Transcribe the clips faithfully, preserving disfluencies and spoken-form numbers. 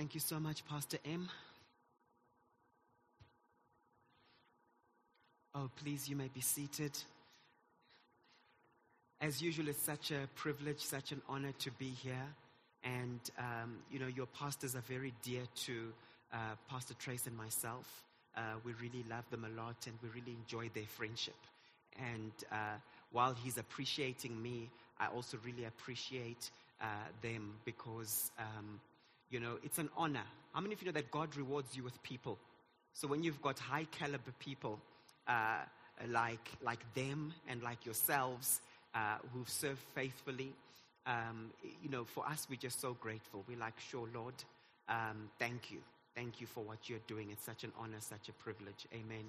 Thank you so much, Pastor M. Oh, please, you may be seated. As usual, it's such a privilege, such an honor to be here. And, um, you know, your pastors are very dear to uh, Pastor Trace and myself. Uh, we really love them a lot, and we really enjoy their friendship. And uh, while he's appreciating me, I also really appreciate uh, them because, um, you know, it's an honor. How many of you know that God rewards you with people? So when you've got high caliber people uh, like like them and like yourselves uh, who've served faithfully, um, you know, for us, we're just so grateful. We're like, sure, Lord, um, thank you. Thank you for what you're doing. It's such an honor, such a privilege. Amen.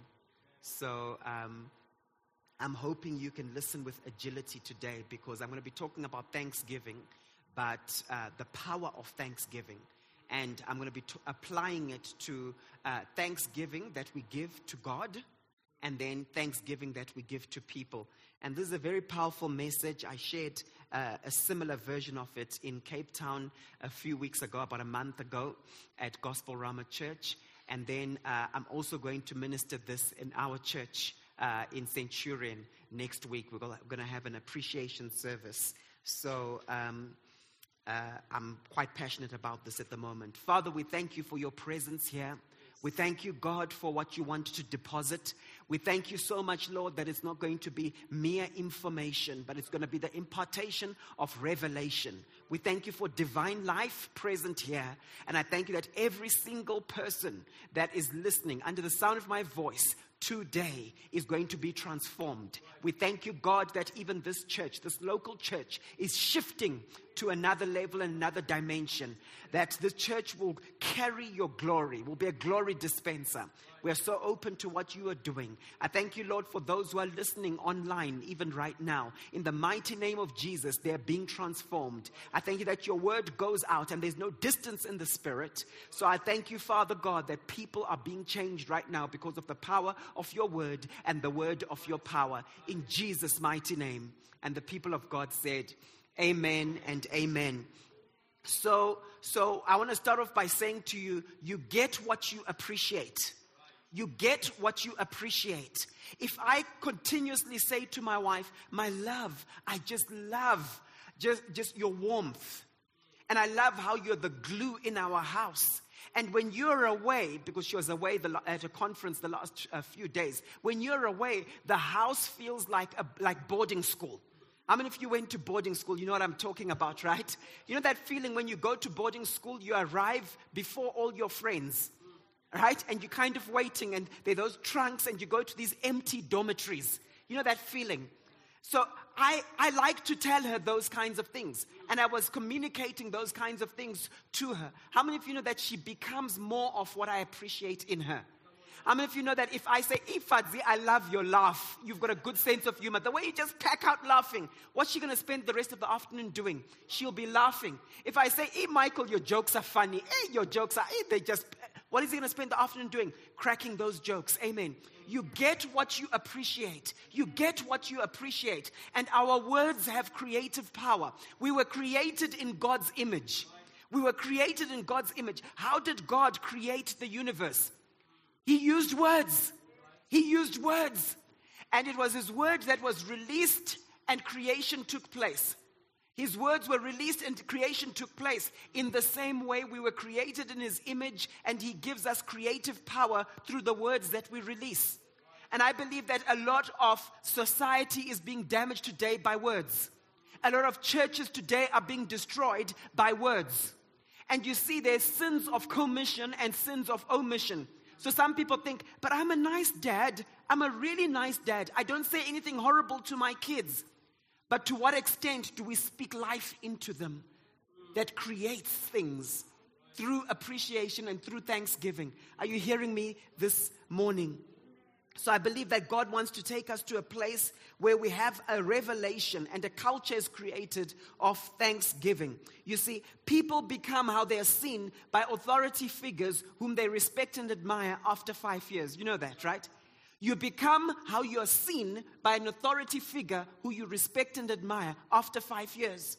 So um, I'm hoping you can listen with agility today because I'm going to be talking about Thanksgiving, but uh, the power of Thanksgiving. And I'm going to be t- applying it to uh, Thanksgiving that we give to God and then Thanksgiving that we give to people. And this is a very powerful message. I shared uh, a similar version of it in Cape Town a few weeks ago, about a month ago at Gospel Rama Church. And then uh, I'm also going to minister this in our church uh, in Centurion next week. We're going to have an appreciation service. So um, uh, I'm quite passionate about this at the moment. Father, we thank you for your presence here. We thank you, God, for what you want to deposit. We thank you so much, Lord, that it's not going to be mere information, but it's going to be the impartation of revelation. We thank you for divine life present here. And I thank you that every single person that is listening under the sound of my voice today is going to be transformed. We thank you, God, that even this church, this local church, is shifting to another level and another dimension. That the church will carry your glory, will be a glory dispenser. We are so open to what you are doing. I thank you, Lord, for those who are listening online, even right now. In the mighty name of Jesus, they are being transformed. I thank you that your word goes out and there's no distance in the spirit. So I thank you, Father God, that people are being changed right now because of the power of your word and the word of your power. In Jesus' mighty name. And the people of God said, amen and amen. So, so I want to start off by saying to you, you get what you appreciate. You get what you appreciate. If I continuously say to my wife, my love, I just love just, just your warmth. And I love how you're the glue in our house. And when you're away, because she was away the, at a conference the last uh, few days, when you're away, the house feels like a, like boarding school. How many of you went to boarding school? You know what I'm talking about, right? You know that feeling when you go to boarding school, you arrive before all your friends, right? And you're kind of waiting, and there are those trunks, and you go to these empty dormitories. You know that feeling? So I, I like to tell her those kinds of things. And I was communicating those kinds of things to her. How many of you know that she becomes more of what I appreciate in her? How many of you know that if I say, Ifadzi, I love your laugh, you've got a good sense of humor, the way you just pack out laughing, what's she going to spend the rest of the afternoon doing? She'll be laughing. If I say, hey, Michael, your jokes are funny, hey, your jokes are, hey, they just, what is he going to spend the afternoon doing? Cracking those jokes. Amen. You get what you appreciate. You get what you appreciate. And our words have creative power. We were created in God's image. We were created in God's image. How did God create the universe? He used words. He used words. And it was his word that was released and creation took place. His words were released and creation took place. In the same way, we were created in his image, and he gives us creative power through the words that we release. And I believe that a lot of society is being damaged today by words. A lot of churches today are being destroyed by words. And you see, there's sins of commission and sins of omission. So some people think, but I'm a nice dad. I'm a really nice dad. I don't say anything horrible to my kids. But to what extent do we speak life into them that creates things through appreciation and through thanksgiving? Are you hearing me this morning? So I believe that God wants to take us to a place where we have a revelation and a culture is created of thanksgiving. You see, people become how they are seen by authority figures whom they respect and admire after five years. You know that, right? You become how you are seen by an authority figure who you respect and admire after five years.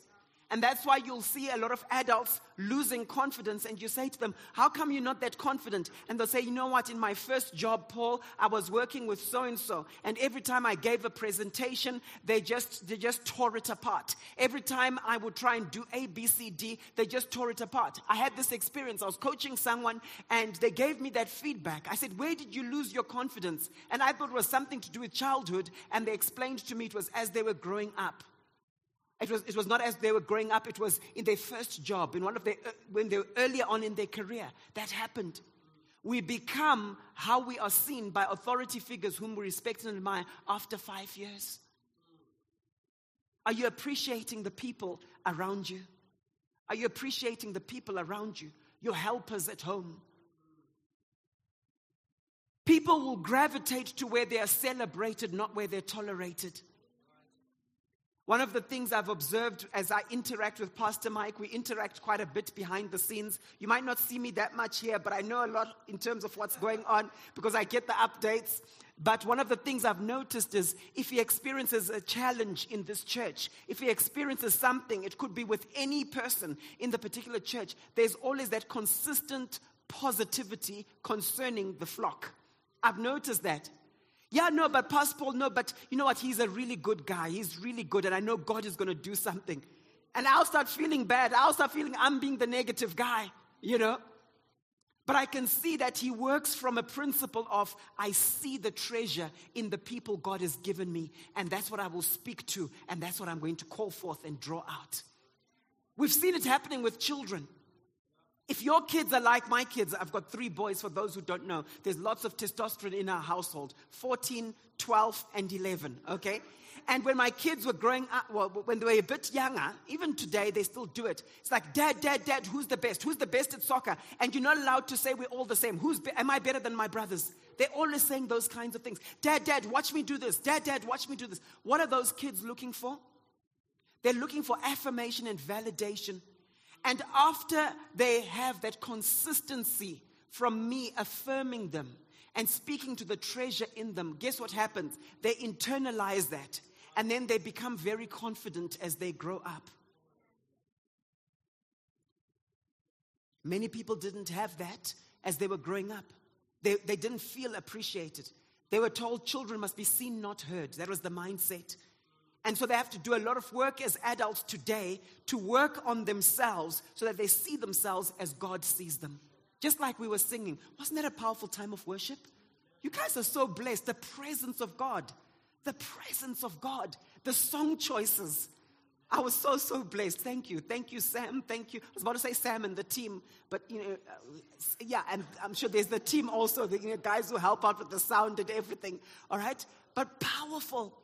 And that's why you'll see a lot of adults losing confidence, and you say to them, how come you're not that confident? And they'll say, you know what, in my first job, Paul, I was working with so-and-so, and every time I gave a presentation, they just, they just tore it apart. Every time I would try and do A, B, C, D, they just tore it apart. I had this experience. I was coaching someone, and they gave me that feedback. I said, where did you lose your confidence? And I thought it was something to do with childhood, and they explained to me it was as they were growing up. It was, it was not as they were growing up, it was in their first job, in one of their, when they were earlier on in their career. That happened. We become how we are seen by authority figures whom we respect and admire after five years. Are you appreciating the people around you? Are you appreciating the people around you? Your helpers at home? People will gravitate to where they are celebrated, not where they're tolerated. One of the things I've observed as I interact with Pastor Mike, we interact quite a bit behind the scenes. You might not see me that much here, but I know a lot in terms of what's going on because I get the updates. But one of the things I've noticed is if he experiences a challenge in this church, if he experiences something, it could be with any person in the particular church, there's always that consistent positivity concerning the flock. I've noticed that. Yeah, no, but Pastor Paul, no, but you know what? He's a really good guy. He's really good, and I know God is going to do something. And I'll start feeling bad. I'll start feeling I'm being the negative guy, you know. But I can see that he works from a principle of, I see the treasure in the people God has given me, and that's what I will speak to, and that's what I'm going to call forth and draw out. We've seen it happening with children. If your kids are like my kids, I've got three boys for those who don't know. There's lots of testosterone in our household, fourteen, twelve, and eleven, okay? And when my kids were growing up, well, when they were a bit younger, even today, they still do it. It's like, Dad, Dad, Dad, who's the best? Who's the best at soccer? And you're not allowed to say we're all the same. Who's be- am I better than my brothers? They're always saying those kinds of things. Dad, Dad, watch me do this. Dad, Dad, watch me do this. What are those kids looking for? They're looking for affirmation and validation. And after they have that consistency from me affirming them and speaking to the treasure in them, guess what happens? They internalize that. And then they become very confident as they grow up. Many people didn't have that as they were growing up. They, they didn't feel appreciated. They were told children must be seen, not heard. That was the mindset. And so they have to do a lot of work as adults today to work on themselves so that they see themselves as God sees them. Just like we were singing. Wasn't that a powerful time of worship? You guys are so blessed. The presence of God. The presence of God. The song choices. I was so, so blessed. Thank you. Thank you, Sam. Thank you. I was about to say Sam and the team. But, you know, uh, yeah, and I'm sure there's the team also. The you know, guys who help out with the sound and everything. All right? But powerful.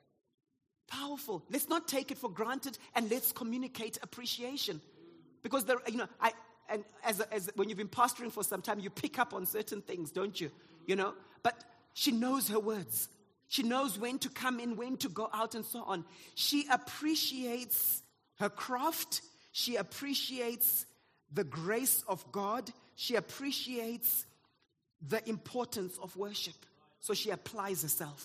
Powerful. Let's not take it for granted, and let's communicate appreciation. Because there, you know, I and as as when you've been pastoring for some time, you pick up on certain things, don't you? You know. But she knows her words. She knows when to come in, when to go out, and so on. She appreciates her craft. She appreciates the grace of God. She appreciates the importance of worship. So she applies herself.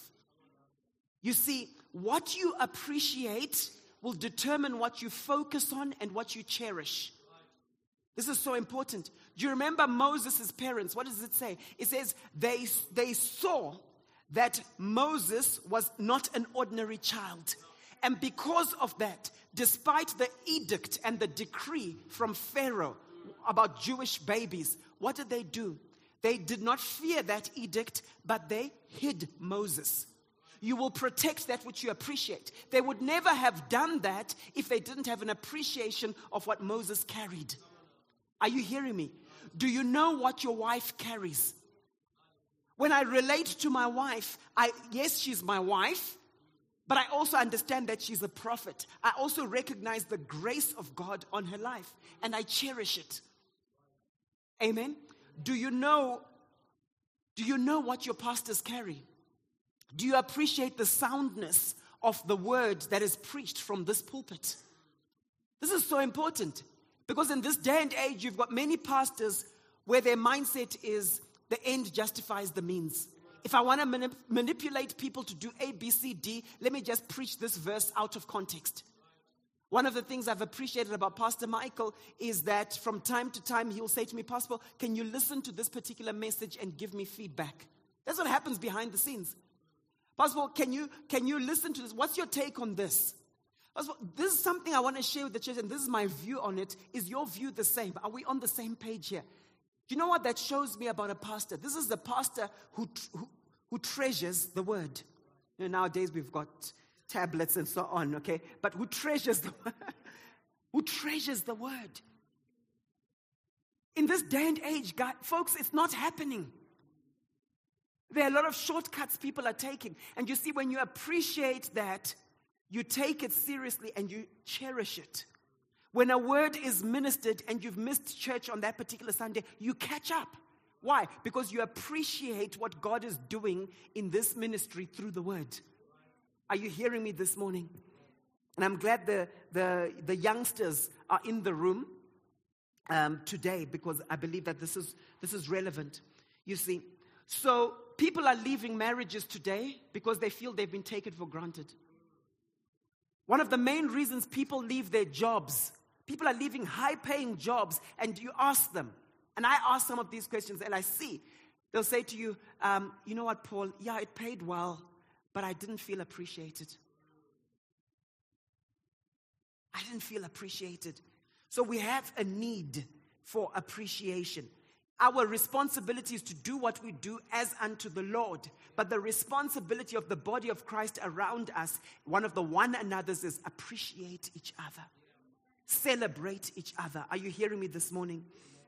You see, what you appreciate will determine what you focus on and what you cherish. This is so important. Do you remember Moses' parents? What does it say? It says they, they saw that Moses was not an ordinary child. And because of that, despite the edict and the decree from Pharaoh about Jewish babies, what did they do? They did not fear that edict, but they hid Moses. You will protect that which you appreciate. They would never have done that if they didn't have an appreciation of what Moses carried. Are you hearing me? Do you know what your wife carries? When I relate to my wife, I yes, she's my wife, but I also understand that she's a prophet. I also recognize the grace of God on her life, and I cherish it. Amen? Do you know, do you know what your pastors carry? Do you appreciate the soundness of the word that is preached from this pulpit? This is so important because in this day and age, you've got many pastors where their mindset is the end justifies the means. If I want to manip- manipulate people to do A, B, C, D, let me just preach this verse out of context. One of the things I've appreciated about Pastor Michael is that from time to time he'll say to me, Pastor, can you listen to this particular message and give me feedback? That's what happens behind the scenes. Pastor, can you, can you listen to this? What's your take on this? Pastor, this is something I want to share with the church, and this is my view on it. Is your view the same? Are we on the same page here? Do you know what that shows me about a pastor? This is the pastor who, who, who treasures the word. You know, nowadays we've got tablets and so on, okay? But who treasures the word? Who treasures the word? In this day and age, God, folks, it's not happening. There are a lot of shortcuts people are taking. And you see, when you appreciate that, you take it seriously and you cherish it. When a word is ministered and you've missed church on that particular Sunday, you catch up. Why? Because you appreciate what God is doing in this ministry through the word. Are you hearing me this morning? And I'm glad the, the, the youngsters are in the room um, today, because I believe that this is, this is relevant. You see, so people are leaving marriages today because they feel they've been taken for granted. One of the main reasons people leave their jobs, people are leaving high-paying jobs, and you ask them, and I ask some of these questions, and I see, they'll say to you, um, you know what, Paul, yeah, it paid well, but I didn't feel appreciated. I didn't feel appreciated. So we have a need for appreciation. Our responsibility is to do what we do as unto the Lord. But the responsibility of the body of Christ around us, one of the one another's, is appreciate each other. Celebrate each other. Are you hearing me this morning?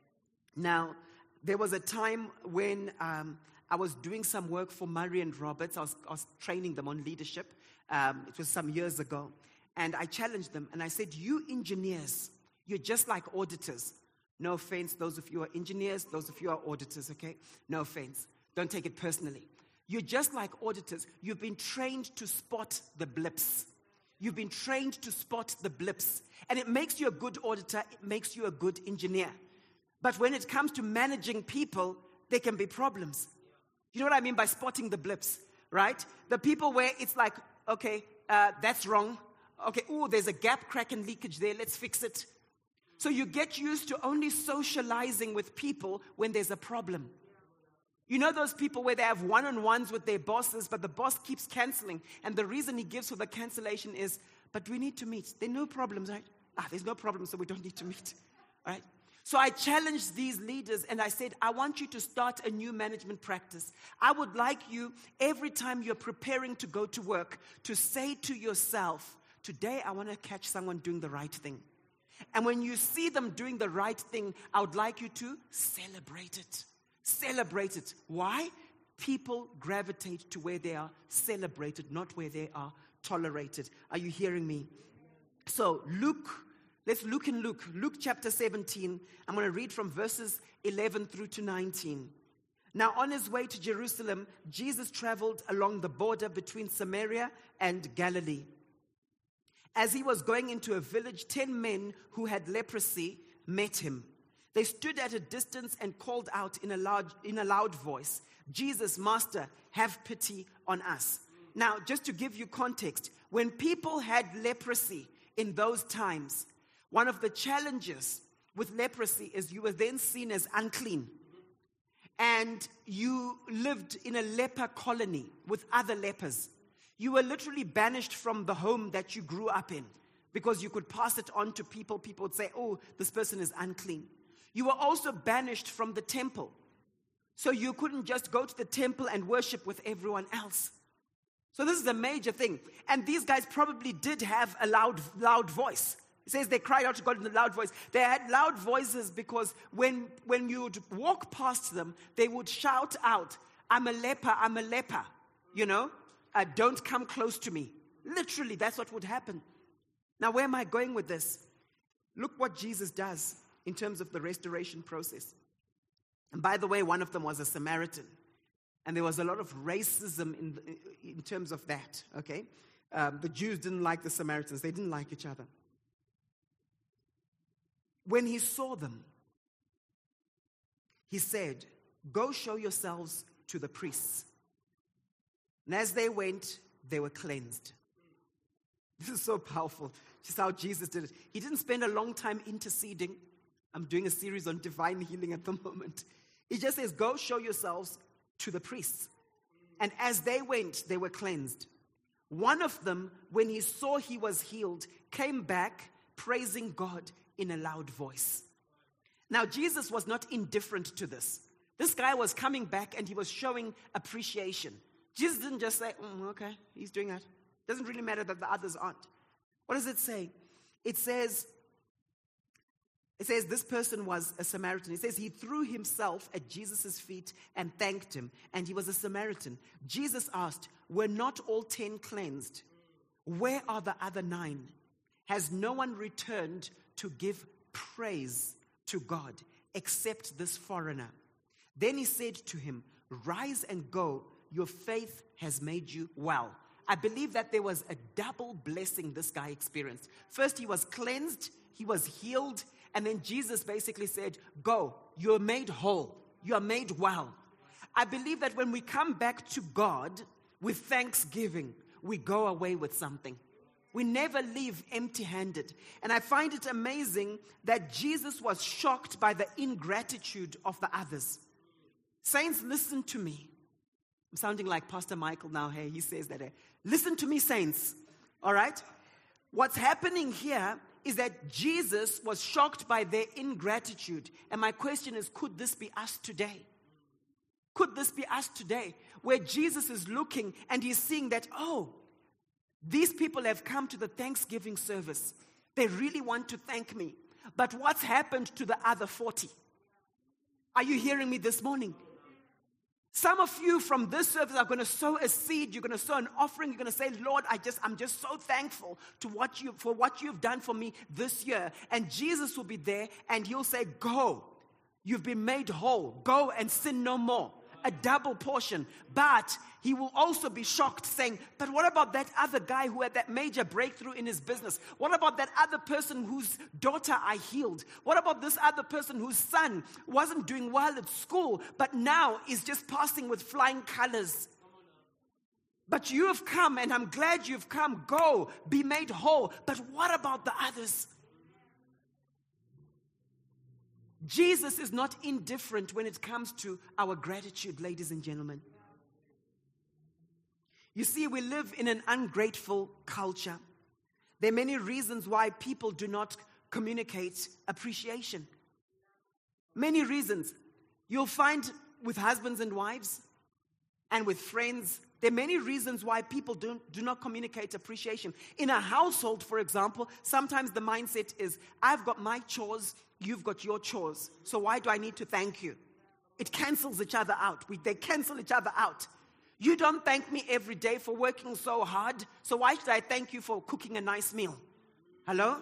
Now, there was a time when um, I was doing some work for Murray and Roberts. I was, I was training them on leadership. Um, it was some years ago. And I challenged them and I said, you engineers, you're just like auditors. No offense, those of you who are engineers, those of you who are auditors, okay? No offense. Don't take it personally. You're just like auditors. You've been trained to spot the blips. You've been trained to spot the blips. And it makes you a good auditor. It makes you a good engineer. But when it comes to managing people, there can be problems. You know what I mean by spotting the blips, right? The people where it's like, okay, uh, that's wrong. Okay, oh, there's a gap, crack, and leakage there. Let's fix it. So you get used to only socializing with people when there's a problem. You know those people where they have one-on-ones with their bosses, but the boss keeps canceling. And the reason he gives for the cancellation is, but we need to meet. There are no problems, right? Ah, there's no problem, so we don't need to meet. All right? So I challenged these leaders and I said, I want you to start a new management practice. I would like you, every time you're preparing to go to work, to say to yourself, today I want to catch someone doing the right thing. And when you see them doing the right thing, I would like you to celebrate it. Celebrate it. Why? People gravitate to where they are celebrated, not where they are tolerated. Are you hearing me? So Luke, let's look in Luke. Luke chapter seventeen. I'm going to read from verses eleven through to nineteen. Now on his way to Jerusalem, Jesus traveled along the border between Samaria and Galilee. As he was going into a village, ten men who had leprosy met him. They stood at a distance and called out in a loud, in a loud voice, Jesus, Master, have pity on us. Now, just to give you context, when people had leprosy in those times, one of the challenges with leprosy is you were then seen as unclean. And you lived in a leper colony with other lepers. You were literally banished from the home that you grew up in because you could pass it on to people. People would say, oh, this person is unclean. You were also banished from the temple. So you couldn't just go to the temple and worship with everyone else. So this is a major thing. And these guys probably did have a loud, loud voice. It says they cried out to God in a loud voice. They had loud voices because when, when you would walk past them, they would shout out, I'm a leper, I'm a leper, you know. Uh, don't come close to me. Literally, that's what would happen. Now, where am I going with this? Look what Jesus does in terms of the restoration process. And by the way, one of them was a Samaritan. And there was a lot of racism in, the, in terms of that, okay? Um, the Jews didn't like the Samaritans. They didn't like each other. When he saw them, he said, go show yourselves to the priests. And as they went, they were cleansed. This is so powerful. Just how Jesus did it. He didn't spend a long time interceding. I'm doing a series on divine healing at the moment. He just says, go show yourselves to the priests. And as they went, they were cleansed. One of them, when he saw he was healed, came back praising God in a loud voice. Now, Jesus was not indifferent to this. This guy was coming back and he was showing appreciation. Jesus didn't just say, mm, okay, he's doing that. Doesn't really matter that the others aren't. What does it say? It says, it says this person was a Samaritan. It says he threw himself at Jesus' feet and thanked him, and he was a Samaritan. Jesus asked, were not all ten cleansed? Where are the other nine? Has no one returned to give praise to God except this foreigner? Then he said to him, rise and go, your faith has made you well. I believe that there was a double blessing this guy experienced. First, he was cleansed, he was healed, and then Jesus basically said, go, you're made whole, you're made well. I believe that when we come back to God with thanksgiving, we go away with something. We never leave empty-handed. And I find it amazing that Jesus was shocked by the ingratitude of the others. Saints, listen to me. I'm sounding like Pastor Michael now. Hey, he says that. Hey, listen to me, saints. All right? What's happening here is that Jesus was shocked by their ingratitude. And my question is, could this be us today? Could this be us today? Where Jesus is looking and he's seeing that, oh, these people have come to the Thanksgiving service. They really want to thank me. But what's happened to the other forty? Are you hearing me this morning? Some of you from this service are going to sow a seed. You're going to sow an offering. You're going to say, Lord, I just, I'm just so thankful to what you, for what you've done for me this year. And Jesus will be there and he'll say, go. You've been made whole. Go and sin no more. A double portion. But he will also be shocked saying, but what about that other guy who had that major breakthrough in his business? What about that other person whose daughter I healed? What about this other person whose son wasn't doing well at school, but now is just passing with flying colors? But you have come, and I'm glad you've come. Go, be made whole. But what about the others? Jesus is not indifferent when it comes to our gratitude, ladies and gentlemen. You see, we live in an ungrateful culture. There are many reasons why people do not communicate appreciation. Many reasons. You'll find with husbands and wives and with friends, there are many reasons why people do, do not communicate appreciation. In a household, for example, sometimes the mindset is, I've got my chores, you've got your chores, so why do I need to thank you? It cancels each other out. We, they cancel each other out. You don't thank me every day for working so hard, so why should I thank you for cooking a nice meal? Hello?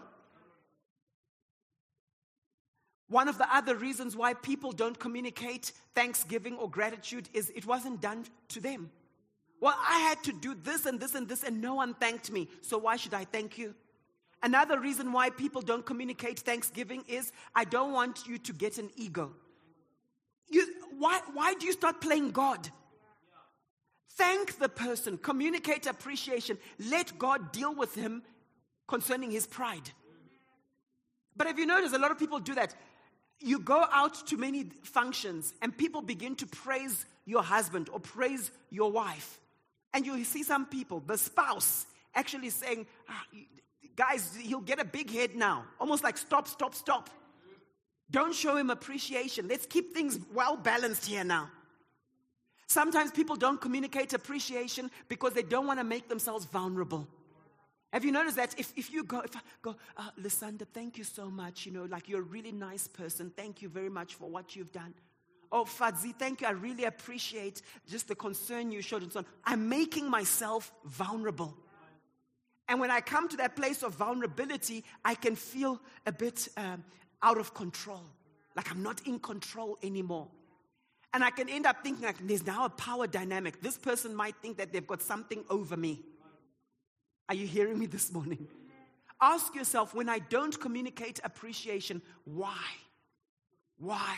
One of the other reasons why people don't communicate thanksgiving or gratitude is it wasn't done to them. Well, I had to do this and this and this and no one thanked me, so why should I thank you? Another reason why people don't communicate thanksgiving is I don't want you to get an ego. You, why, why do you start playing God? Thank the person, communicate appreciation, let God deal with him concerning his pride. But have you noticed a lot of people do that? You go out to many functions and people begin to praise your husband or praise your wife. And you see some people, the spouse, actually saying, ah, guys, he'll get a big head now. Almost like stop, stop, stop. Don't show him appreciation. Let's keep things well balanced here now. Sometimes people don't communicate appreciation because they don't want to make themselves vulnerable. Have you noticed that if, if you go, if I go, uh, Lysanda, thank you so much. You know, like you're a really nice person. Thank you very much for what you've done. Oh, Fadzi, thank you. I really appreciate just the concern you showed and so on. I'm making myself vulnerable. And when I come to that place of vulnerability, I can feel a bit um, out of control. Like I'm not in control anymore. And I can end up thinking like there's now a power dynamic. This person might think that they've got something over me. Are you hearing me this morning? Ask yourself, when I don't communicate appreciation, why? Why?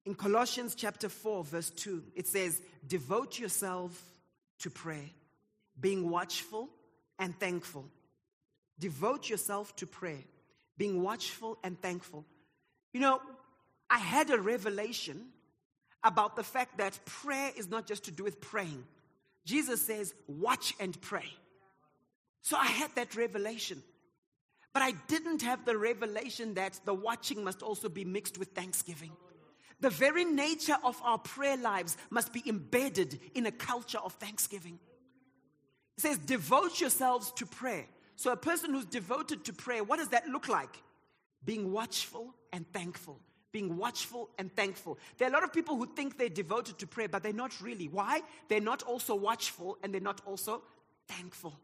In Colossians chapter four, verse two, it says, devote yourself to prayer, being watchful and thankful. Devote yourself to prayer, being watchful and thankful. You know, I had a revelation about the fact that prayer is not just to do with praying. Jesus says, watch and pray. So I had that revelation. But I didn't have the revelation that the watching must also be mixed with thanksgiving. The very nature of our prayer lives must be embedded in a culture of thanksgiving. It says, devote yourselves to prayer. So a person who's devoted to prayer, what does that look like? Being watchful and thankful. Being watchful and thankful. There are a lot of people who think they're devoted to prayer, but they're not really. Why? They're not also watchful and they're not also thankful.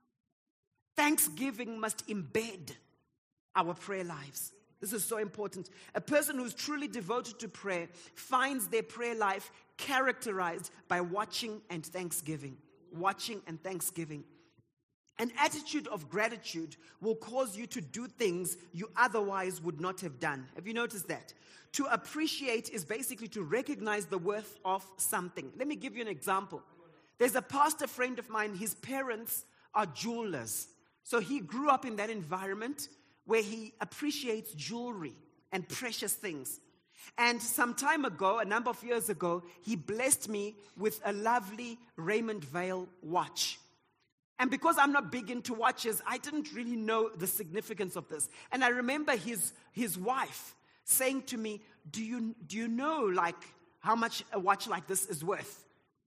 Thanksgiving must embed our prayer lives. This is so important. A person who's truly devoted to prayer finds their prayer life characterized by watching and thanksgiving. Watching and thanksgiving. An attitude of gratitude will cause you to do things you otherwise would not have done. Have you noticed that? To appreciate is basically to recognize the worth of something. Let me give you an example. There's a pastor friend of mine, his parents are jewelers. So he grew up in that environment where he appreciates jewelry and precious things. And some time ago, a number of years ago, he blessed me with a lovely Raymond Vale watch. And because I'm not big into watches, I didn't really know the significance of this. And I remember his his wife saying to me, do you, do you know like how much a watch like this is worth?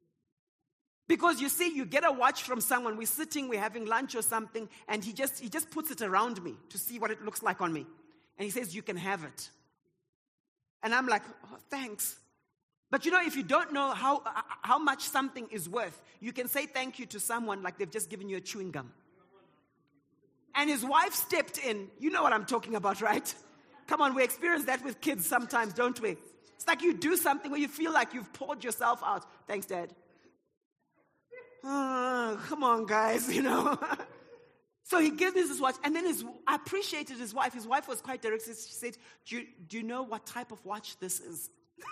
Because you see, you get a watch from someone, we're sitting, we're having lunch or something, and he just he just puts it around me to see what it looks like on me. And he says, you can have it. And I'm like, oh, thanks. But you know, if you don't know how how much something is worth, you can say thank you to someone like they've just given you a chewing gum. And his wife stepped in. You know what I'm talking about, right? Come on, we experience that with kids sometimes, don't we? It's like you do something where you feel like you've poured yourself out. Thanks, Dad. Oh, come on, guys, you know. So he gives me this watch, and then his, I appreciated his wife. His wife was quite direct. She said, do you, do you know what type of watch this is?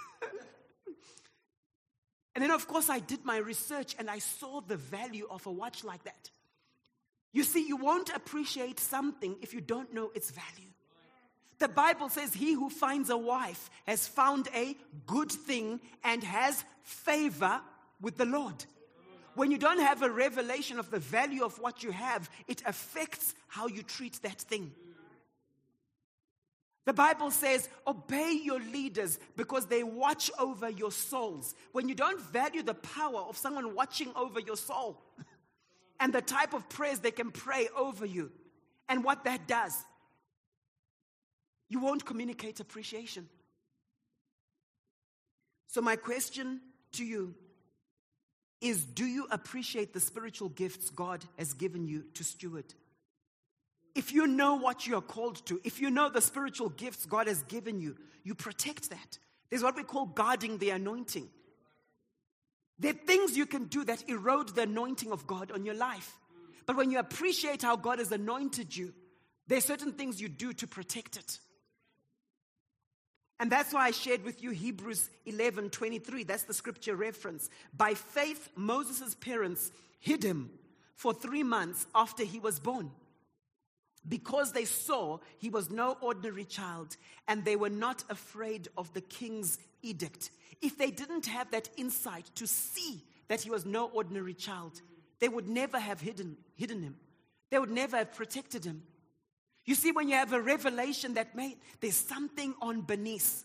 And then, of course, I did my research, and I saw the value of a watch like that. You see, you won't appreciate something if you don't know its value. The Bible says, he who finds a wife has found a good thing and has favor with the Lord. When you don't have a revelation of the value of what you have, it affects how you treat that thing. The Bible says, obey your leaders because they watch over your souls. When you don't value the power of someone watching over your soul and the type of prayers they can pray over you and what that does, you won't communicate appreciation. So my question to you is, do you appreciate the spiritual gifts God has given you to steward? If you know what you are called to, if you know the spiritual gifts God has given you, you protect that. There's what we call guarding the anointing. There are things you can do that erode the anointing of God on your life. But when you appreciate how God has anointed you, there are certain things you do to protect it. And that's why I shared with you Hebrews eleven twenty-three. That's the scripture reference. By faith, Moses' parents hid him for three months after he was born, because they saw he was no ordinary child and they were not afraid of the king's edict. If they didn't have that insight to see that he was no ordinary child, they would never have hidden, hidden him. They would never have protected him. You see, when you have a revelation that made, there's something on beneath.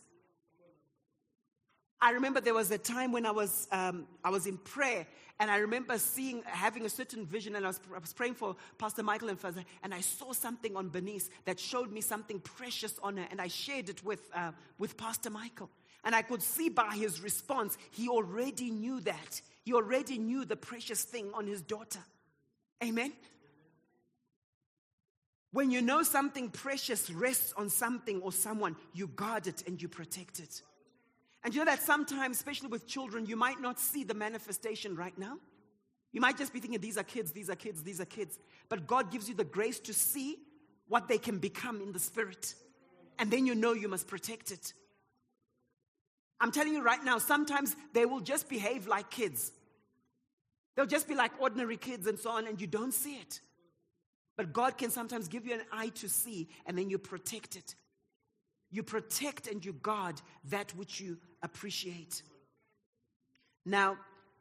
I remember there was a time when I was um, I was in prayer, and I remember seeing, having a certain vision, and I was, I was praying for Pastor Michael and Father, and I saw something on beneath that showed me something precious on her, and I shared it with uh, with Pastor Michael. And I could see by his response, he already knew that. He already knew the precious thing on his daughter. Amen? When you know something precious rests on something or someone, you guard it and you protect it. And you know that sometimes, especially with children, you might not see the manifestation right now. You might just be thinking, these are kids, these are kids, these are kids. But God gives you the grace to see what they can become in the spirit. And then you know you must protect it. I'm telling you right now, sometimes they will just behave like kids. They'll just be like ordinary kids and so on, and you don't see it. But God can sometimes give you an eye to see, and then you protect it. You protect and you guard that which you appreciate. Now,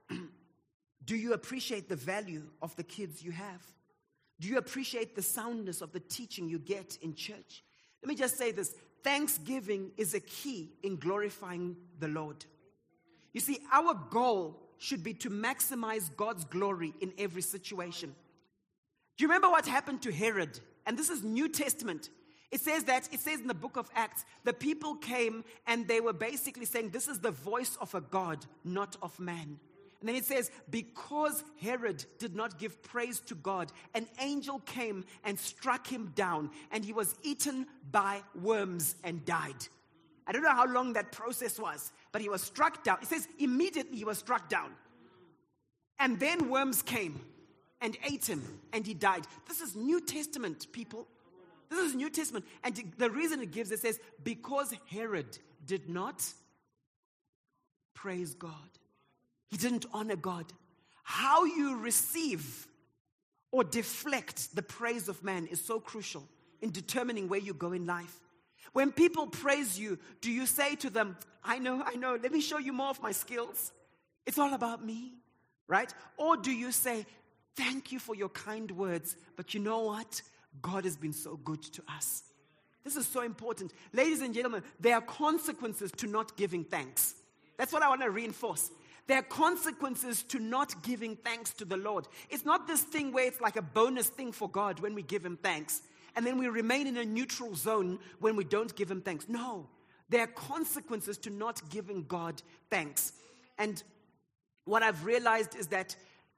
do you appreciate the value of the kids you have? Do you appreciate the soundness of the teaching you get in church? Let me just say this. Thanksgiving is a key in glorifying the Lord. You see, our goal should be to maximize God's glory in every situation. Do you remember what happened to Herod? And this is New Testament. It says that, it says in the book of Acts, the people came and they were basically saying, this is the voice of a God, not of man. And then it says, because Herod did not give praise to God, an angel came and struck him down, and he was eaten by worms and died. I don't know how long that process was, but he was struck down. It says immediately he was struck down. And then worms came and ate him, and he died. This is New Testament, people. This is New Testament. And the reason it gives, it says, because Herod did not praise God. He didn't honor God. How you receive or deflect the praise of man is so crucial in determining where you go in life. When people praise you, do you say to them, I know, I know, let me show you more of my skills. It's all about me, right? Or do you say, thank you for your kind words, but you know what? God has been so good to us. This is so important. Ladies and gentlemen, there are consequences to not giving thanks. That's what I want to reinforce. There are consequences to not giving thanks to the Lord. It's not this thing where it's like a bonus thing for God when we give him thanks, and then we remain in a neutral zone when we don't give him thanks. No, there are consequences to not giving God thanks. And what I've realized is that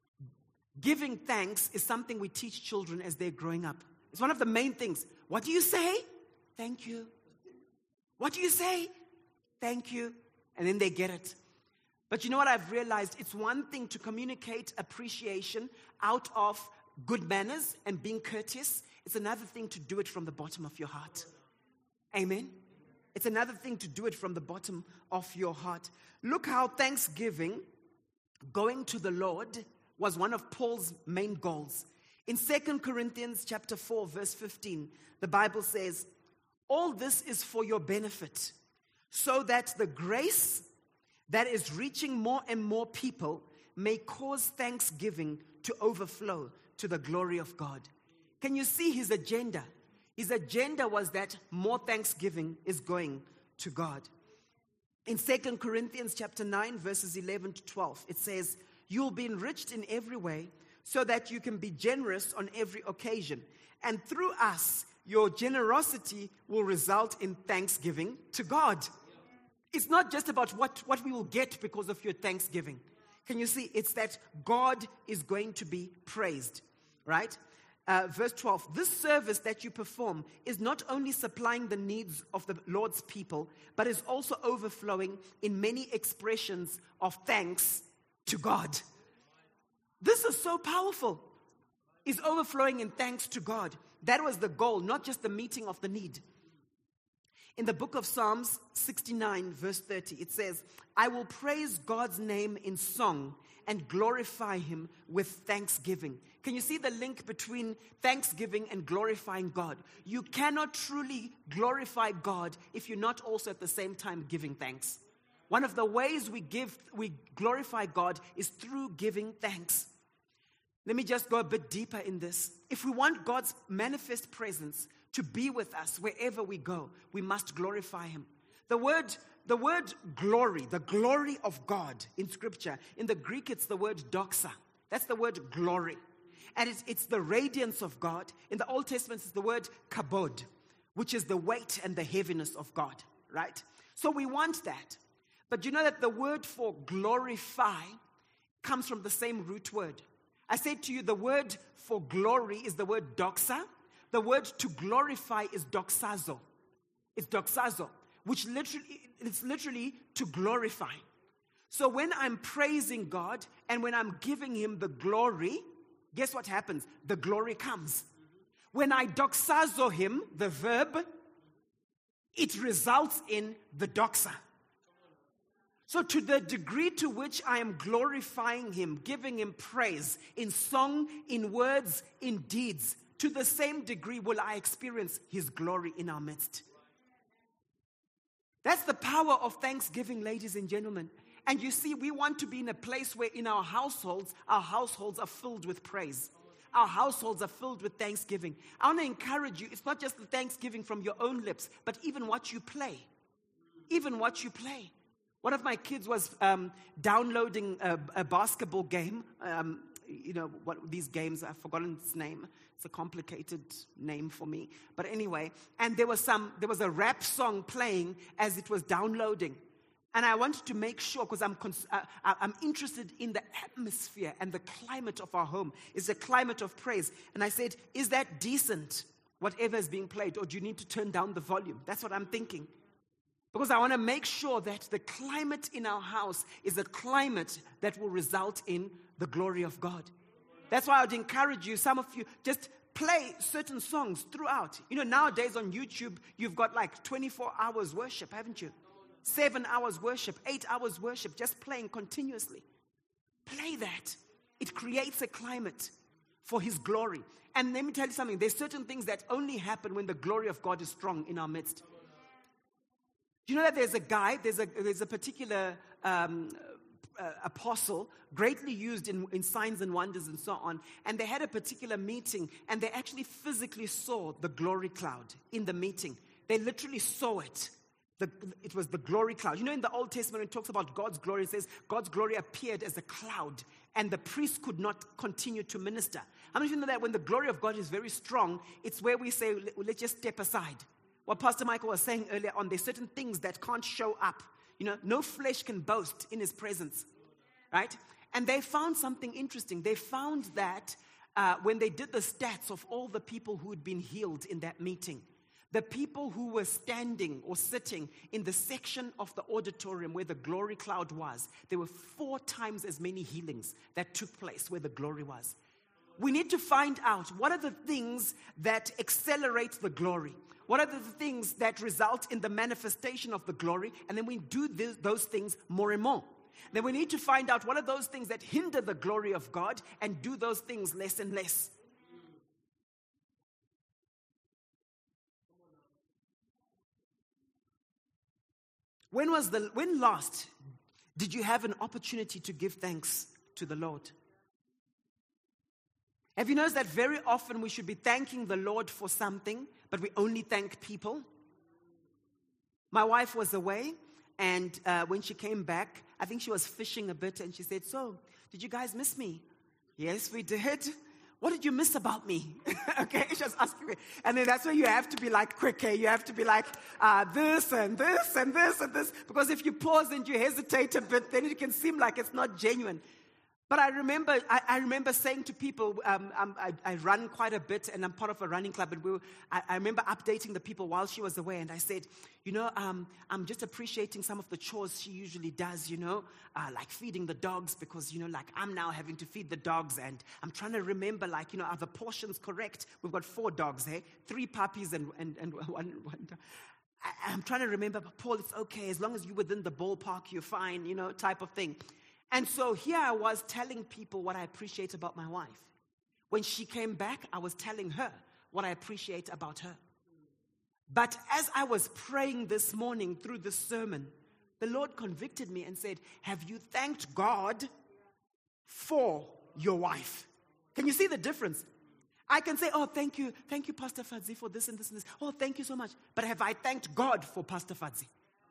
giving thanks is something we teach children as they're growing up. It's one of the main things. What do you say? Thank you. What do you say? Thank you. And then they get it. But you know what I've realized? It's one thing to communicate appreciation out of good manners and being courteous. It's another thing to do it from the bottom of your heart. Amen? It's another thing to do it from the bottom of your heart. Look how thanksgiving, going to the Lord, was one of Paul's main goals. In Second Corinthians chapter four, verse fifteen, the Bible says, all this is for your benefit, so that the grace that is reaching more and more people may cause thanksgiving to overflow to the glory of God. Can you see his agenda? His agenda was that more thanksgiving is going to God. In Second Corinthians chapter nine, verses eleven to twelve, it says, you'll be enriched in every way so that you can be generous on every occasion. And through us, your generosity will result in thanksgiving to God. It's not just about what, what we will get because of your thanksgiving. Can you see? It's that God is going to be praised, right? Uh, verse twelve, this service that you perform is not only supplying the needs of the Lord's people, but is also overflowing in many expressions of thanks to God. This is so powerful. Is overflowing in thanks to God. That was the goal, not just the meeting of the need. In the book of Psalms sixty-nine, verse thirty, it says, I will praise God's name in song and glorify him with thanksgiving. Can you see the link between thanksgiving and glorifying God? You cannot truly glorify God if you're not also at the same time giving thanks. One of the ways we give, we glorify God is through giving thanks. Let me just go a bit deeper in this. If we want God's manifest presence to be with us wherever we go, we must glorify him. The word, the word glory, the glory of God in Scripture, in the Greek it's the word doxa. That's the word glory. And it's, it's the radiance of God. In the Old Testament it's the word kabod, which is the weight and the heaviness of God, right? So we want that. But you know that the word for glorify comes from the same root word. I said to you, the word for glory is the word doxa. The word to glorify is doxazo. It's doxazo, which literally, it's literally to glorify. So when I'm praising God and when I'm giving him the glory, guess what happens? The glory comes. When I doxazo him, the verb, it results in the doxa. So to the degree to which I am glorifying him, giving him praise in song, in words, in deeds, to the same degree will I experience his glory in our midst. That's the power of thanksgiving, ladies and gentlemen. And you see, we want to be in a place where in our households, our households are filled with praise. Our households are filled with thanksgiving. I want to encourage you, it's not just the thanksgiving from your own lips, but even what you play. Even what you play. One of my kids was um, downloading a, a basketball game. Um, you know, what these games, I've forgotten its name. It's a complicated name for me. But anyway, and there was some, there was a rap song playing as it was downloading. And I wanted to make sure, because I'm cons- uh, I'm interested in the atmosphere and the climate of our home. It's a climate of praise. And I said, is that decent, whatever is being played, or do you need to turn down the volume? That's what I'm thinking. Because I want to make sure that the climate in our house is a climate that will result in the glory of God. That's why I would encourage you, some of you, just play certain songs throughout. You know, nowadays on YouTube, you've got like twenty-four hours worship, haven't you? Seven hours worship, eight hours worship, just playing continuously. Play that. It creates a climate for his glory. And let me tell you something. There's certain things that only happen when the glory of God is strong in our midst. Do you know that there's a guy, there's a, there's a particular um, uh, apostle, greatly used in, in signs and wonders and so on, and they had a particular meeting, and they actually physically saw the glory cloud in the meeting. They literally saw it. The, it was the glory cloud. You know, in the Old Testament, it talks about God's glory. It says God's glory appeared as a cloud, and the priest could not continue to minister. How many of you know that when the glory of God is very strong, it's where we say, let's just step aside. What Pastor Michael was saying earlier on, there's certain things that can't show up. You know, no flesh can boast in his presence, right? And they found something interesting. They found that uh, when they did the stats of all the people who had been healed in that meeting, the people who were standing or sitting in the section of the auditorium where the glory cloud was, there were four times as many healings that took place where the glory was. We need to find out what are the things that accelerate the glory. What are the things that result in the manifestation of the glory? And then we do th- those things more and more. Then we need to find out what are those things that hinder the glory of God and do those things less and less. When was the when last did you have an opportunity to give thanks to the Lord? Have you noticed that very often we should be thanking the Lord for something, but we only thank people? My wife was away, and uh, when she came back, I think she was fishing a bit, and she said, so, did you guys miss me? Yes, we did. What did you miss about me? Okay, she was asking me. And then that's where you have to be like quick, eh? You have to be like uh, this and this and this and this. Because if you pause and you hesitate a bit, then it can seem like it's not genuine. But I remember, I, I remember saying to people, um, um, I, I run quite a bit, and I'm part of a running club. And we were, I, I remember updating the people while she was away, and I said, you know, um, I'm just appreciating some of the chores she usually does, you know, uh, like feeding the dogs, because, you know, like I'm now having to feed the dogs, and I'm trying to remember, like, you know, are the portions correct? We've got four dogs, eh? Three puppies and and and one one dog. I, I'm trying to remember, but Paul, it's okay as long as you're within the ballpark, you're fine, you know, type of thing. And so here I was telling people what I appreciate about my wife. When she came back, I was telling her what I appreciate about her. But as I was praying this morning through this sermon, the Lord convicted me and said, have you thanked God for your wife? Can you see the difference? I can say, oh, thank you, thank you, Pastor Fadzi, for this and this and this. Oh, thank you so much. But have I thanked God for Pastor Fadzi?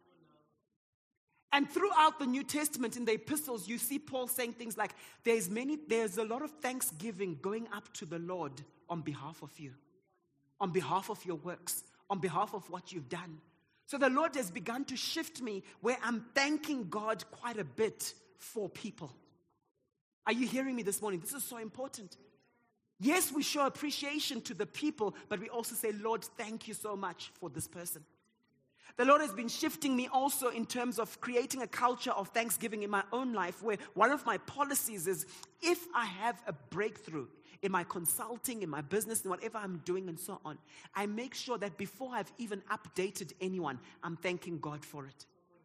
And throughout the New Testament, in the epistles, you see Paul saying things like, there's many, there's a lot of thanksgiving going up to the Lord on behalf of you, on behalf of your works, on behalf of what you've done. So the Lord has begun to shift me where I'm thanking God quite a bit for people. Are you hearing me this morning? This is so important. Yes, we show appreciation to the people, but we also say, Lord, thank you so much for this person. The Lord has been shifting me also in terms of creating a culture of thanksgiving in my own life, where one of my policies is if I have a breakthrough in my consulting, in my business, in whatever I'm doing and so on, I make sure that before I've even updated anyone, I'm thanking God for it.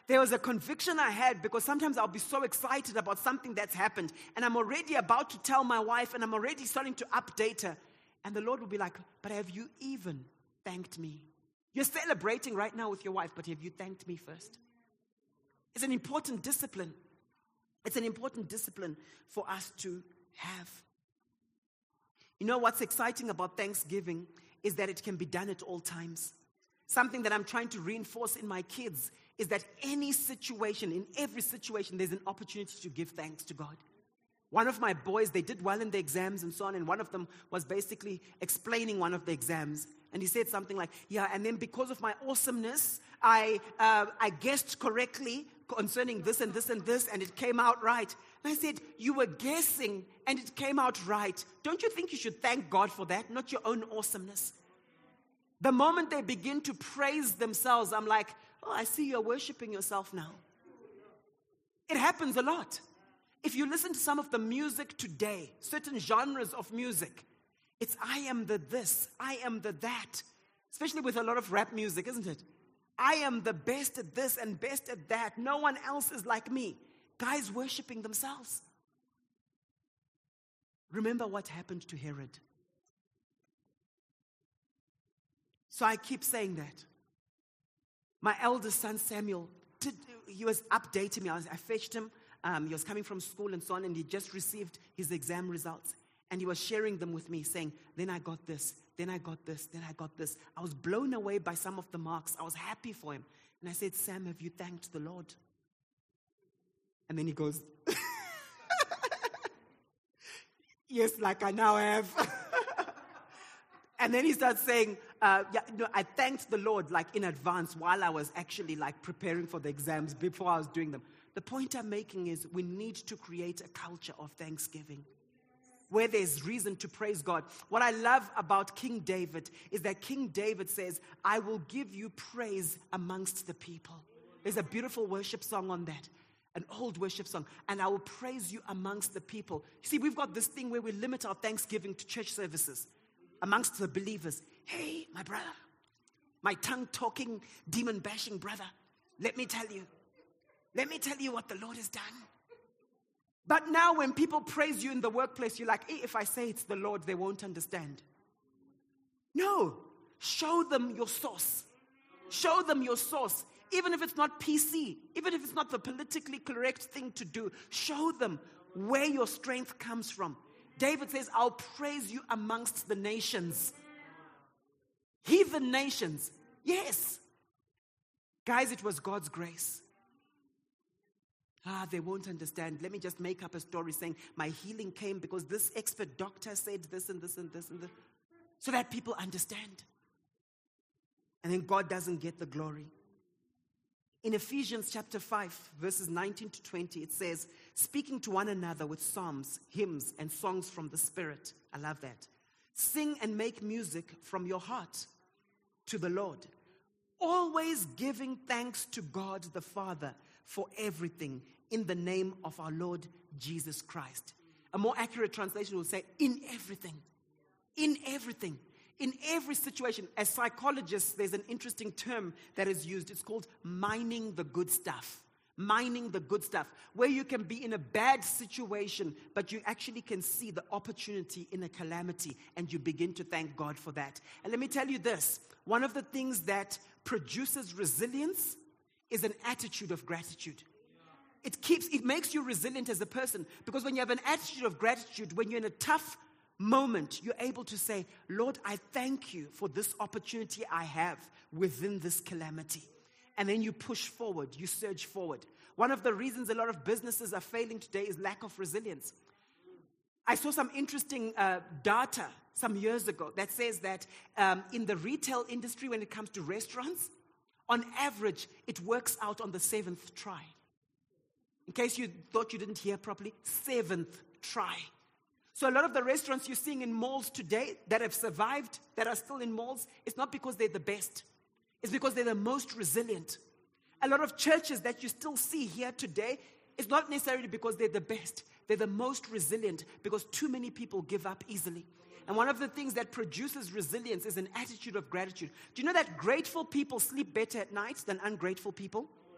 There was a conviction I had because sometimes I'll be so excited about something that's happened and I'm already about to tell my wife and I'm already starting to update her. And the Lord will be like, but have you even thanked me? You're celebrating right now with your wife, but have you thanked me first? It's an important discipline. It's an important discipline for us to have. You know what's exciting about Thanksgiving is that it can be done at all times. Something that I'm trying to reinforce in my kids is that any situation, in every situation, there's an opportunity to give thanks to God. One of my boys, they did well in the exams and so on, and one of them was basically explaining one of the exams. And he said something like, yeah, and then because of my awesomeness, I uh, I guessed correctly concerning this and this and this, and it came out right. And I said, you were guessing, and it came out right. Don't you think you should thank God for that, not your own awesomeness? The moment they begin to praise themselves, I'm like, oh, I see you're worshiping yourself now. It happens a lot. If you listen to some of the music today, certain genres of music, it's I am the this, I am the that. Especially with a lot of rap music, isn't it? I am the best at this and best at that. No one else is like me. Guys worshiping themselves. Remember what happened to Herod. So I keep saying that. My eldest son, Samuel, did, he was updating me. I, was, I fetched him. Um, he was coming from school and so on, and he just received his exam results. And he was sharing them with me, saying, then I got this, then I got this, then I got this. I was blown away by some of the marks. I was happy for him. And I said, Sam, have you thanked the Lord? And then he goes, yes, like I now have. And then he starts saying, uh, yeah, no, I thanked the Lord like in advance while I was actually like preparing for the exams before I was doing them. The point I'm making is we need to create a culture of thanksgiving where there's reason to praise God. What I love about King David is that King David says, I will give you praise amongst the people. There's a beautiful worship song on that. An old worship song. And I will praise you amongst the people. You see, we've got this thing where we limit our thanksgiving to church services. Amongst the believers, hey, my brother, my tongue-talking, demon-bashing brother, let me tell you, let me tell you what the Lord has done. But now when people praise you in the workplace, you're like, hey, if I say it's the Lord, they won't understand. No, show them your source. Show them your source. Even if it's not P C, even if it's not the politically correct thing to do, show them where your strength comes from. David says, I'll praise you amongst the nations. Heathen nations. Yes. Guys, it was God's grace. Ah, they won't understand. Let me just make up a story saying, my healing came because this expert doctor said this and this and this and this. So that people understand. And then God doesn't get the glory. In Ephesians chapter five, verses nineteen to twenty, it says, speaking to one another with psalms, hymns, and songs from the Spirit. I love that. Sing and make music from your heart to the Lord. Always giving thanks to God the Father for everything in the name of our Lord Jesus Christ. A more accurate translation will say, in everything. In everything. In every situation, as psychologists, there's an interesting term that is used. It's called mining the good stuff. Mining the good stuff. Where you can be in a bad situation, but you actually can see the opportunity in a calamity, and you begin to thank God for that. And let me tell you this. One of the things that produces resilience is an attitude of gratitude. It keeps, it makes you resilient as a person. Because when you have an attitude of gratitude, when you're in a tough moment, you're able to say, Lord, I thank you for this opportunity I have within this calamity. And then you push forward, you surge forward. One of the reasons a lot of businesses are failing today is lack of resilience. I saw some interesting uh, data some years ago that says that um, in the retail industry, when it comes to restaurants, on average, it works out on the seventh try. In case you thought you didn't hear properly, seventh try. So a lot of the restaurants you're seeing in malls today that have survived, that are still in malls, it's not because they're the best. It's because they're the most resilient. A lot of churches that you still see here today, it's not necessarily because they're the best. They're the most resilient because too many people give up easily. And one of the things that produces resilience is an attitude of gratitude. Do you know that grateful people sleep better at night than ungrateful people?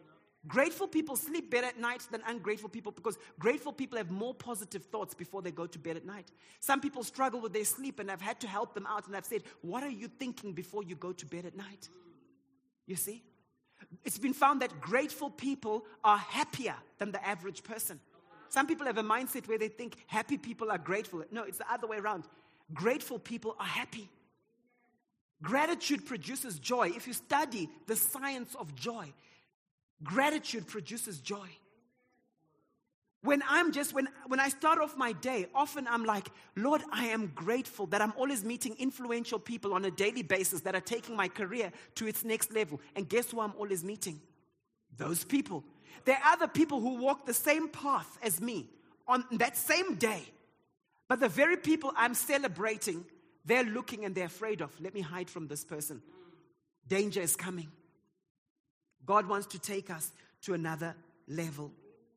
Grateful people sleep better at night than ungrateful people because grateful people have more positive thoughts before they go to bed at night. Some people struggle with their sleep, and I've had to help them out, and I've said, what are you thinking before you go to bed at night? You see? It's been found that grateful people are happier than the average person. Some people have a mindset where they think happy people are grateful. No, it's the other way around. Grateful people are happy. Gratitude produces joy. If you study the science of joy, gratitude produces joy. When I'm just, when, when I start off my day, often I'm like, Lord, I am grateful that I'm always meeting influential people on a daily basis that are taking my career to its next level. And guess who I'm always meeting? Those people. There are other people who walk the same path as me on that same day. But the very people I'm celebrating, they're looking and they're afraid of. Let me hide from this person. Danger is coming. God wants to take us to another level.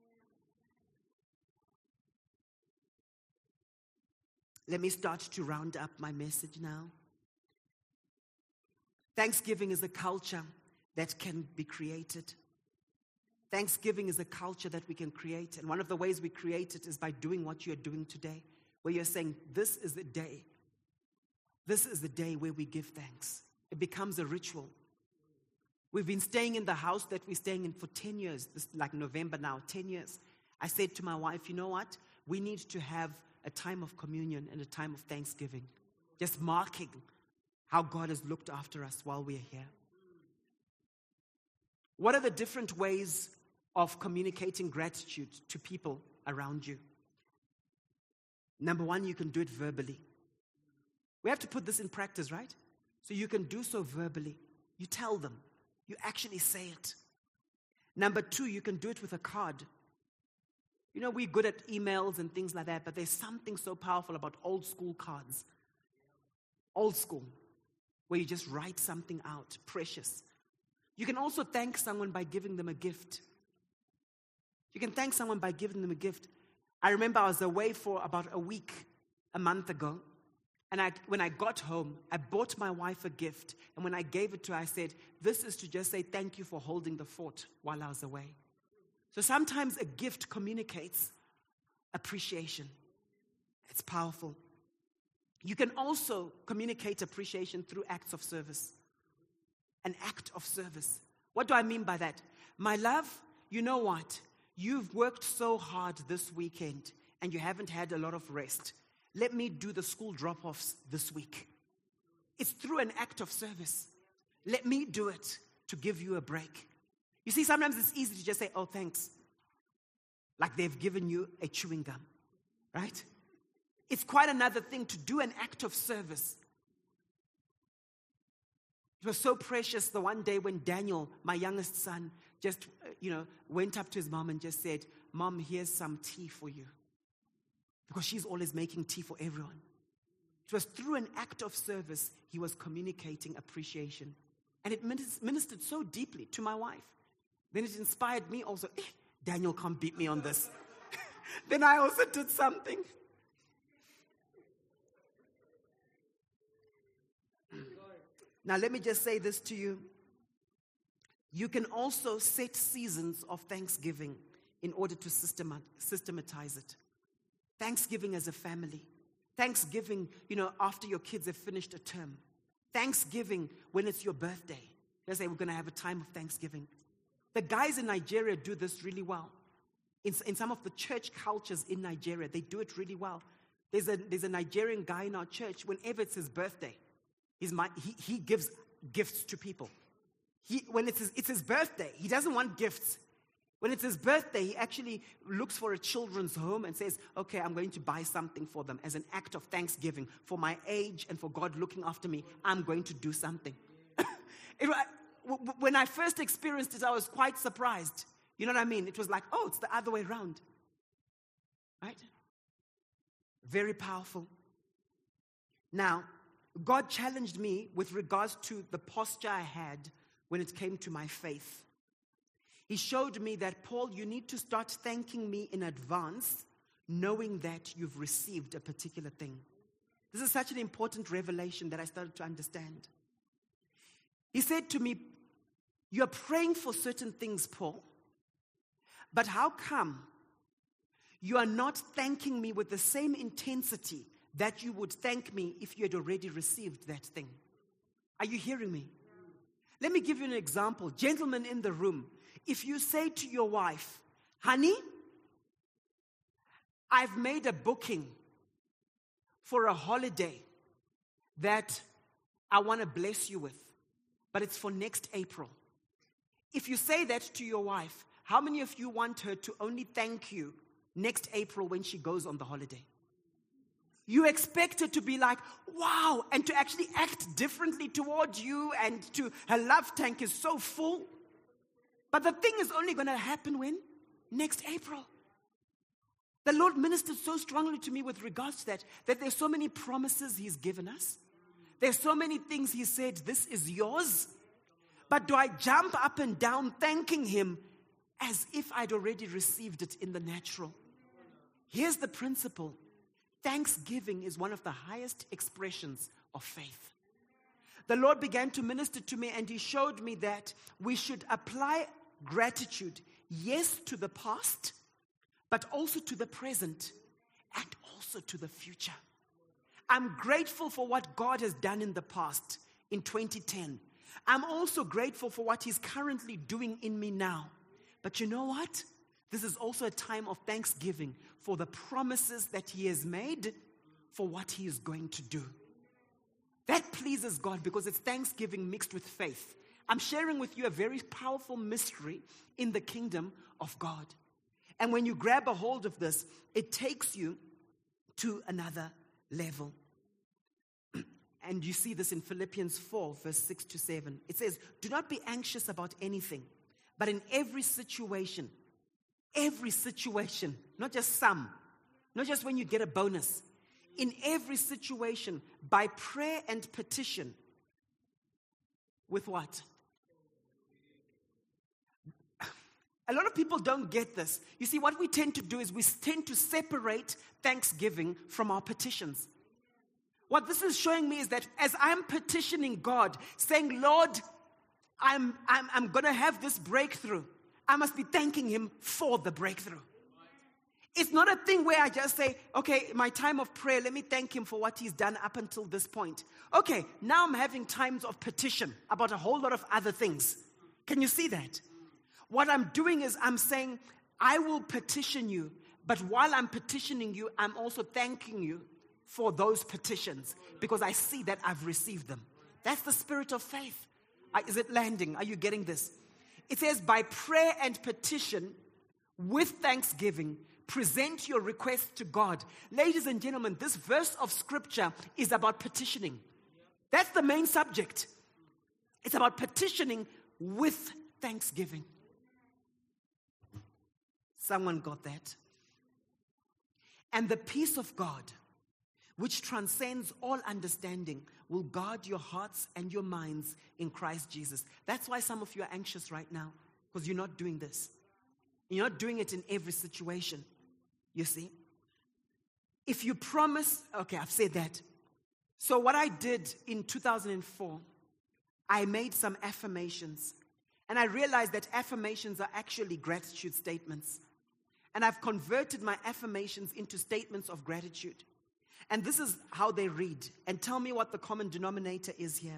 Let me start to round up my message now. Thanksgiving is a culture that can be created. Thanksgiving is a culture that we can create. And one of the ways we create it is by doing what you're doing today, where you're saying, this is the day. This is the day where we give thanks. It becomes a ritual. We've been staying in the house that we're staying in for ten years, this, like November now, ten years. I said to my wife, you know what? We need to have a time of communion and a time of thanksgiving, just marking how God has looked after us while we're here. What are the different ways of communicating gratitude to people around you? Number one, you can do it verbally. We have to put this in practice, right? So you can do so verbally. You tell them. You actually say it. Number two, you can do it with a card. You know, we're good at emails and things like that, but there's something so powerful about old school cards. Old school, where you just write something out, precious. You can also thank someone by giving them a gift. You can thank someone by giving them a gift. I remember I was away for about a week, a month ago, and I, when I got home, I bought my wife a gift, and when I gave it to her, I said, this is to just say thank you for holding the fort while I was away. So sometimes a gift communicates appreciation. It's powerful. You can also communicate appreciation through acts of service. An act of service. What do I mean by that? My love, you know what? You've worked so hard this weekend and you haven't had a lot of rest. Let me do the school drop-offs this week. It's through an act of service. Let me do it to give you a break. You see, sometimes it's easy to just say, oh, thanks. Like they've given you a chewing gum, right? It's quite another thing to do an act of service. It was so precious the one day when Daniel, my youngest son, just, you know, went up to his mom and just said, Mom, here's some tea for you. Because she's always making tea for everyone. It was through an act of service he was communicating appreciation. And it ministered so deeply to my wife. Then it inspired me also, eh, Daniel can't beat me on this. Then I also did something. Now let me just say this to you. You can also set seasons of thanksgiving in order to systematize it. Thanksgiving as a family. Thanksgiving, you know, after your kids have finished a term. Thanksgiving when it's your birthday. They say we're going to have a time of Thanksgiving. The guys in Nigeria do this really well. In, in some of the church cultures in Nigeria, they do it really well. There's a, there's a Nigerian guy in our church, whenever it's his birthday, he's my, he, he gives gifts to people. He, when it's his, it's his birthday, he doesn't want gifts. When it's his birthday, he actually looks for a children's home and says, okay, I'm going to buy something for them as an act of thanksgiving for my age and for God looking after me. I'm going to do something. it, when I first experienced it, I was quite surprised. You know what I mean? It was like, oh, it's the other way around. Right? Very powerful. Now, God challenged me with regards to the posture I had when it came to my faith. He showed me that, Paul, you need to start thanking me in advance, knowing that you've received a particular thing. This is such an important revelation that I started to understand. He said to me, you're praying for certain things, Paul, But how come you are not thanking me with the same intensity that you would thank me if you had already received that thing? Are you hearing me? Let me give you an example. Gentlemen in the room, if you say to your wife, honey, I've made a booking for a holiday that I want to bless you with, but it's for next April. If you say that to your wife, how many of you want her to only thank you next April when she goes on the holiday? You expect her to be like, wow, and to actually act differently toward you, and to her love tank is so full. But the thing is only going to happen when? Next April. The Lord ministered so strongly to me with regards to that, that there's so many promises He's given us. There's so many things He said, this is yours. But do I jump up and down thanking Him as if I'd already received it in the natural? Here's the principle. Thanksgiving is one of the highest expressions of faith. The Lord began to minister to me, and He showed me that we should apply gratitude, yes, to the past, but also to the present and also to the future. I'm grateful for what God has done in the past, in twenty ten. I'm also grateful for what He's currently doing in me now. But you know what? This is also a time of thanksgiving for the promises that He has made, for what He is going to do. That pleases God because it's thanksgiving mixed with faith. I'm sharing with you a very powerful mystery in the kingdom of God. And when you grab a hold of this, it takes you to another level. And you see this in Philippians four, verse six to seven. It says, do not be anxious about anything, but in every situation, every situation, not just some, not just when you get a bonus, in every situation, by prayer and petition, with what? A lot of people don't get this. You see, what we tend to do is we tend to separate thanksgiving from our petitions. What this is showing me is that as I'm petitioning God, saying, Lord, I'm, I'm, I'm going to have this breakthrough, I must be thanking Him for the breakthrough. It's not a thing where I just say, okay, my time of prayer, let me thank Him for what He's done up until this point. Okay, now I'm having times of petition about a whole lot of other things. Can you see that? What I'm doing is I'm saying, I will petition you, but while I'm petitioning you, I'm also thanking you for those petitions because I see that I've received them. That's the spirit of faith. Is it landing? Are you getting this? It says, by prayer and petition, with thanksgiving, present your requests to God. Ladies and gentlemen, this verse of scripture is about petitioning. That's the main subject. It's about petitioning with thanksgiving. Someone got that? And the peace of God, which transcends all understanding, will guard your hearts and your minds in Christ Jesus. That's why some of you are anxious right now, because you're not doing this. You're not doing it in every situation, you see. If you promise, okay, I've said that. So what I did in two thousand four, I made some affirmations. And I realized that affirmations are actually gratitude statements. And I've converted my affirmations into statements of gratitude. And this is how they read. And tell me what the common denominator is here.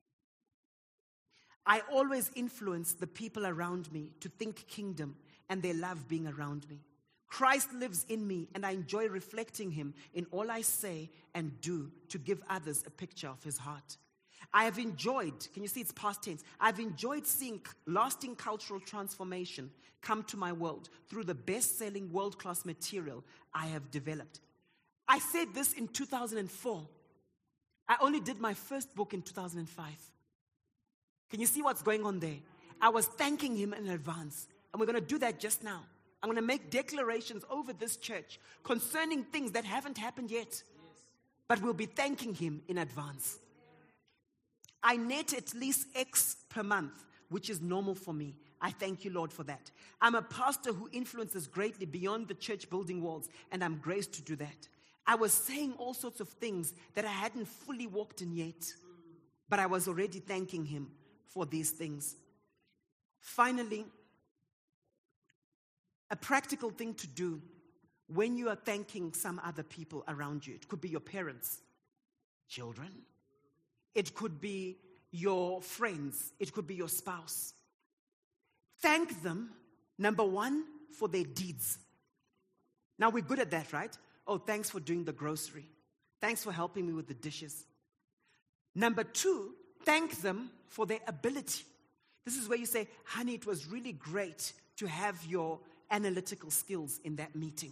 I always influence the people around me to think kingdom, and they love being around me. Christ lives in me, and I enjoy reflecting Him in all I say and do to give others a picture of His heart. I have enjoyed, can you see it's past tense? I've enjoyed seeing lasting cultural transformation come to my world through the best-selling world-class material I have developed. I said this in two thousand four. I only did my first book in two thousand five. Can you see what's going on there? I was thanking Him in advance. And we're going to do that just now. I'm going to make declarations over this church concerning things that haven't happened yet. Yes. But we'll be thanking Him in advance. I net at least X per month, which is normal for me. I thank you, Lord, for that. I'm a pastor who influences greatly beyond the church building walls, and I'm graced to do that. I was saying all sorts of things that I hadn't fully walked in yet, but I was already thanking Him for these things. Finally, a practical thing to do when you are thanking some other people around you. It could be your parents, children. It could be your friends. It could be your spouse. Thank them, number one, for their deeds. Now, we're good at that, right? Oh, thanks for doing the grocery. Thanks for helping me with the dishes. Number two, thank them for their ability. This is where you say, honey, it was really great to have your analytical skills in that meeting.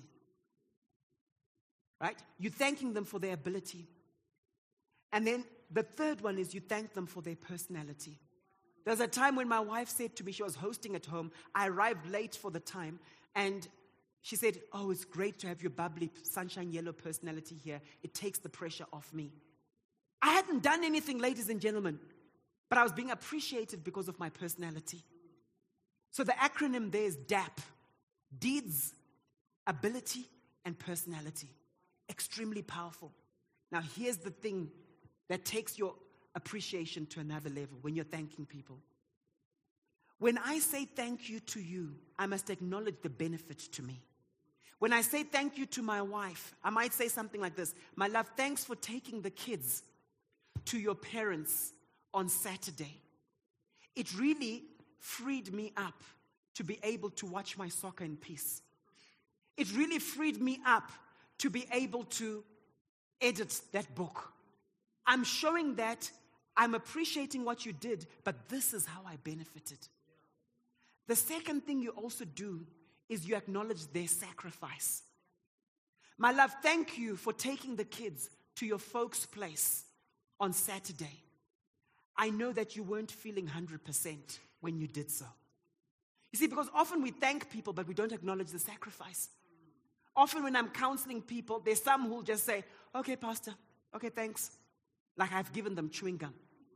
Right? You're thanking them for their ability. And then the third one is you thank them for their personality. There's a time when my wife said to me, she was hosting at home, I arrived late for the time, and she said, oh, it's great to have your bubbly, sunshine yellow personality here. It takes the pressure off me. I hadn't done anything, ladies and gentlemen, but I was being appreciated because of my personality. So the acronym there is D A P. Deeds, ability, and personality. Extremely powerful. Now here's the thing that takes your appreciation to another level when you're thanking people. When I say thank you to you, I must acknowledge the benefit to me. When I say thank you to my wife, I might say something like this. My love, thanks for taking the kids to your parents on Saturday. It really freed me up to be able to watch my soccer in peace. It really freed me up to be able to edit that book. I'm showing that I'm appreciating what you did, but this is how I benefited. The second thing you also do is you acknowledge their sacrifice. My love, thank you for taking the kids to your folks' place on Saturday. I know that you weren't feeling one hundred percent when you did so. You see, because often we thank people, but we don't acknowledge the sacrifice. Often when I'm counseling people, there's some who will just say, okay, pastor, okay, thanks. Like I've given them chewing gum.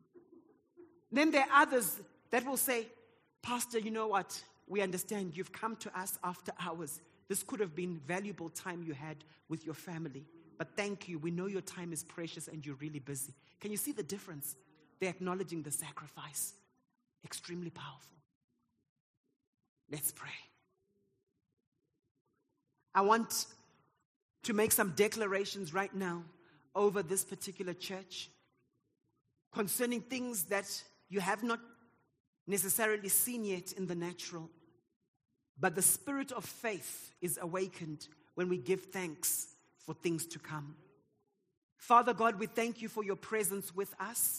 Then there are others that will say, pastor, you know what? We understand you've come to us after hours. This could have been valuable time you had with your family. But thank you. We know your time is precious and you're really busy. Can you see the difference? They're acknowledging the sacrifice. Extremely powerful. Let's pray. I want to make some declarations right now over this particular church concerning things that you have not necessarily seen yet in the natural. But the spirit of faith is awakened when we give thanks for things to come. Father God, we thank you for your presence with us.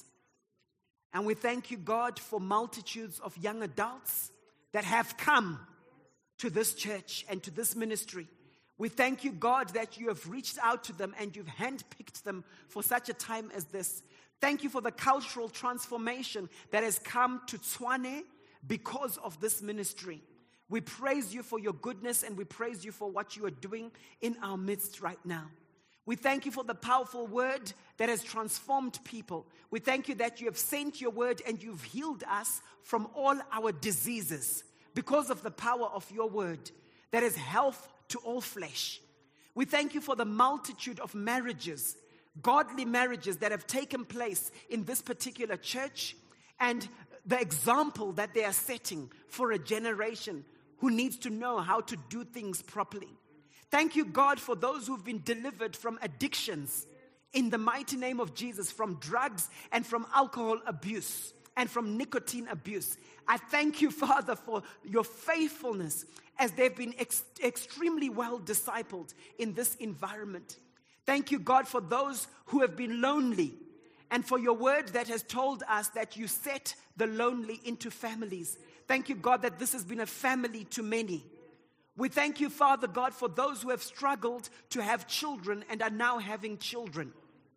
And we thank you, God, for multitudes of young adults that have come to this church and to this ministry. We thank you, God, that you have reached out to them and you've handpicked them for such a time as this. Thank you for the cultural transformation that has come to Tshwane because of this ministry. We praise you for your goodness and we praise you for what you are doing in our midst right now. We thank you for the powerful word that has transformed people. We thank you that you have sent your word and you've healed us from all our diseases because of the power of your word that is health to all flesh. We thank you for the multitude of marriages, godly marriages that have taken place in this particular church and the example that they are setting for a generation who needs to know how to do things properly. Thank you, God, for those who've been delivered from addictions in the mighty name of Jesus, from drugs and from alcohol abuse and from nicotine abuse. I thank you, Father, for your faithfulness as they've been ex- extremely well discipled in this environment. Thank you, God, for those who have been lonely and for your word that has told us that you set the lonely into families. Thank you, God, that this has been a family to many. We thank you, Father God, for those who have struggled to have children and are now having children.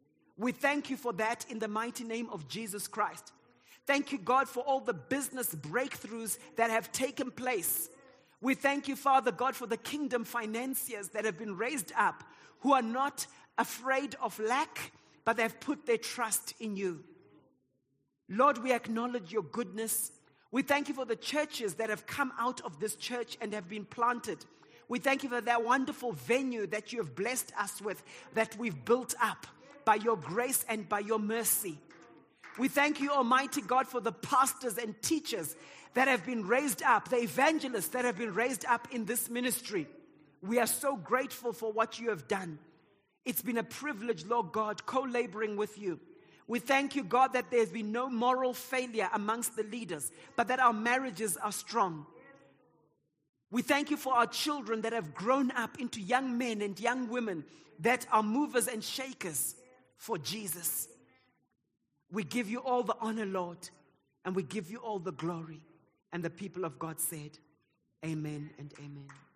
We thank you for that in the mighty name of Jesus Christ. Thank you, God, for all the business breakthroughs that have taken place. We thank you, Father God, for the kingdom financiers that have been raised up, who are not afraid of lack, but they have put their trust in you. Lord, we acknowledge your goodness. We thank you for the churches that have come out of this church and have been planted. We thank you for that wonderful venue that you have blessed us with, that we've built up by your grace and by your mercy. We thank you, Almighty God, for the pastors and teachers that have been raised up, the evangelists that have been raised up in this ministry. We are so grateful for what you have done. It's been a privilege, Lord God, co-laboring with you. We thank you, God, that there's been no moral failure amongst the leaders, but that our marriages are strong. We thank you for our children that have grown up into young men and young women that are movers and shakers for Jesus. We give you all the honor, Lord, and we give you all the glory. And the people of God said, amen and amen.